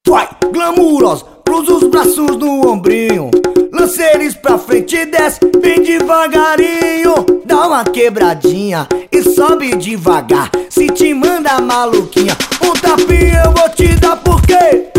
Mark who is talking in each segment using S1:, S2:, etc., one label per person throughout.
S1: Vai, glamurosa, cruza os braços no ombrinho, lança eles pra frente e desce bem devagarinho. Dá uma quebradinha e sobe devagar. Se te manda maluquinha, um tapinha eu vou te dar por quê?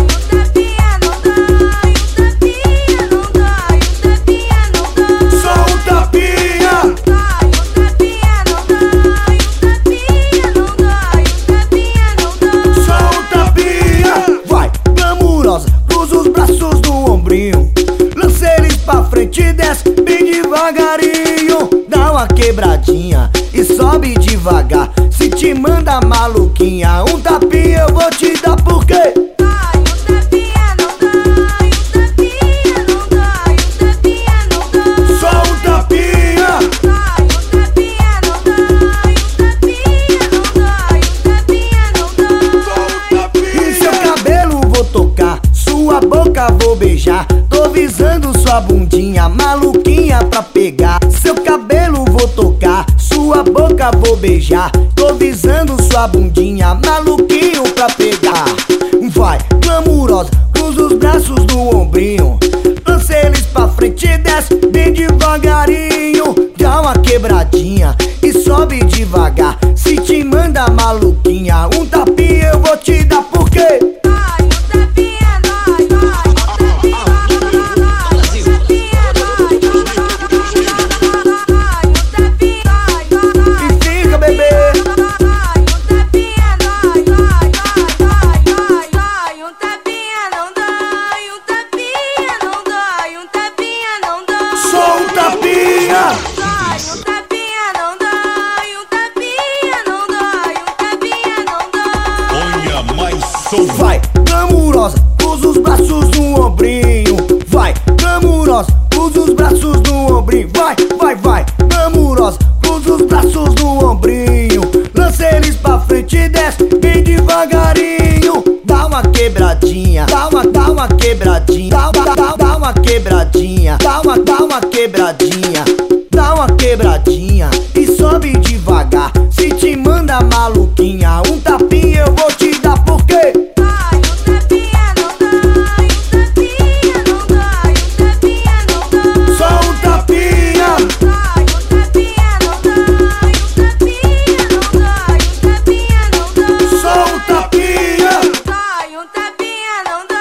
S1: Cruza os braços no ombrinho, lança eles pra frente e desce bem devagarinho. Dá uma quebradinha e sobe devagar. Se te manda maluquinha, um tapinha eu vou te dar por quê? Sua boca vou beijar, tô visando sua bundinha, maluquinha pra pegar. Seu cabelo vou tocar, sua boca vou beijar, tô visando sua bundinha, maluquinho pra pegar. Vai, glamurosa, cruza os braços no ombrinho, lança eles pra frente e desce bem devagarinho. Dá uma quebradinha e sobe devagar. Se te manda maluquinha, um tapinha eu vou te dar por quê? Vai, glamurosa, cruza os braços no ombrinho. Vai, glamurosa, cruza os braços no ombrinho. Vai, vai, vai, glamurosa, cruza os braços no ombrinho, lança eles pra frente e desce bem devagarinho. Dá uma quebradinha, dá uma quebradinha, dá uma quebradinha, dá uma quebradinha, dá uma quebradinha e sobe devagar. Se te manda maluquinha, um tapinha eu vou te dar por quê?
S2: Não dá.